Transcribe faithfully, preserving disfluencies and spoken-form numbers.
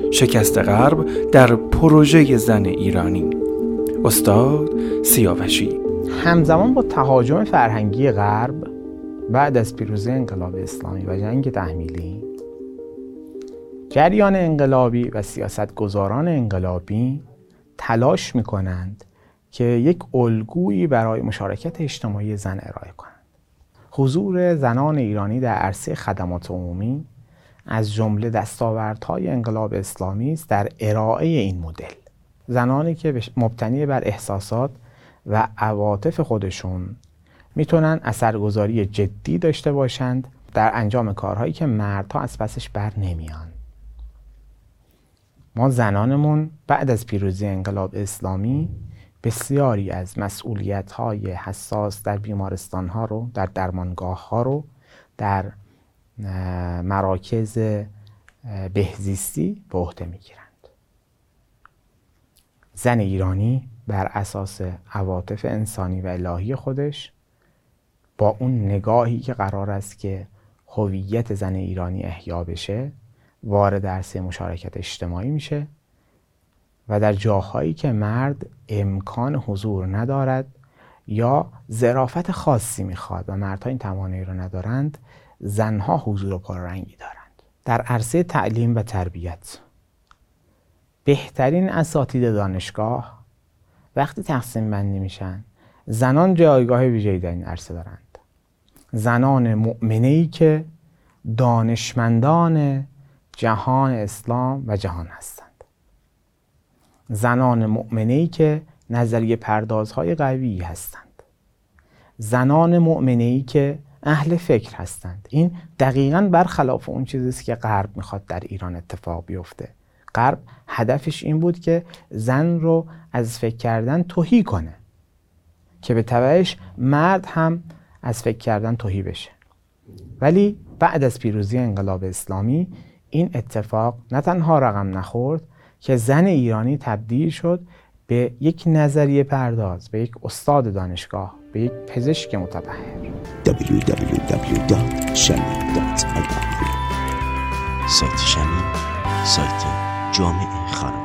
شکست غرب در پروژه زن ایرانی. استاد سیاوشی. همزمان با تهاجم فرهنگی غرب بعد از پیروزی انقلاب اسلامی و جنگ تحمیلی، جریان انقلابی و سیاستگزاران انقلابی تلاش می‌کنند که یک الگویی برای مشارکت اجتماعی زن ارائه کنند. حضور زنان ایرانی در عرصه خدمات عمومی از جمله دستاوردهای انقلاب اسلامی است در ارائه این مدل. زنانی که مبتنی بر احساسات و عواطف خودشون میتونن اثرگذاری جدی داشته باشند در انجام کارهایی که مردها از پسش بر نمیان. ما زنانمون بعد از پیروزی انقلاب اسلامی بسیاری از مسئولیت‌های حساس در بیمارستان‌ها رو، در درمانگاه‌ها رو، در مراکز بهزیستی به عهده می‌گیرند. زن ایرانی بر اساس عواطف انسانی و الهی خودش با اون نگاهی که قرار است که هویت زن ایرانی احیا بشه وارد عرصه مشارکت اجتماعی میشه و در جاهایی که مرد امکان حضور ندارد یا ظرافت خاصی میخواد و مردها این توانایی رو ندارند، زنها حضور و پررنگی دارند. در عرصه تعلیم و تربیت بهترین اساتید دانشگاه وقتی تقسیم بندی میشن، زنان جایگاه ویژه‌ای در این عرصه دارند. زنان مؤمنه‌ای که دانشمندان جهان اسلام و جهان هستند. زنان مؤمنه‌ای که نظریه پردازهای قوی هستند. زنان مؤمنه‌ای که اهل فکر هستند. این دقیقاً برخلاف اون چیزی است که غرب میخواد در ایران اتفاق بیفته. غرب هدفش این بود که زن رو از فکر کردن تهی کنه که به تبعش مرد هم از فکر کردن تهی بشه. ولی بعد از پیروزی انقلاب اسلامی این اتفاق نه تنها رقم نخورد که زن ایرانی تبدیل شد به یک نظریه پرداز، به یک استاد دانشگاه، به یک پزشک متبحر. دبلیو دبلیو دبلیو دات شمی دات آی آر سایت شمی، سایت جامعه خانواده.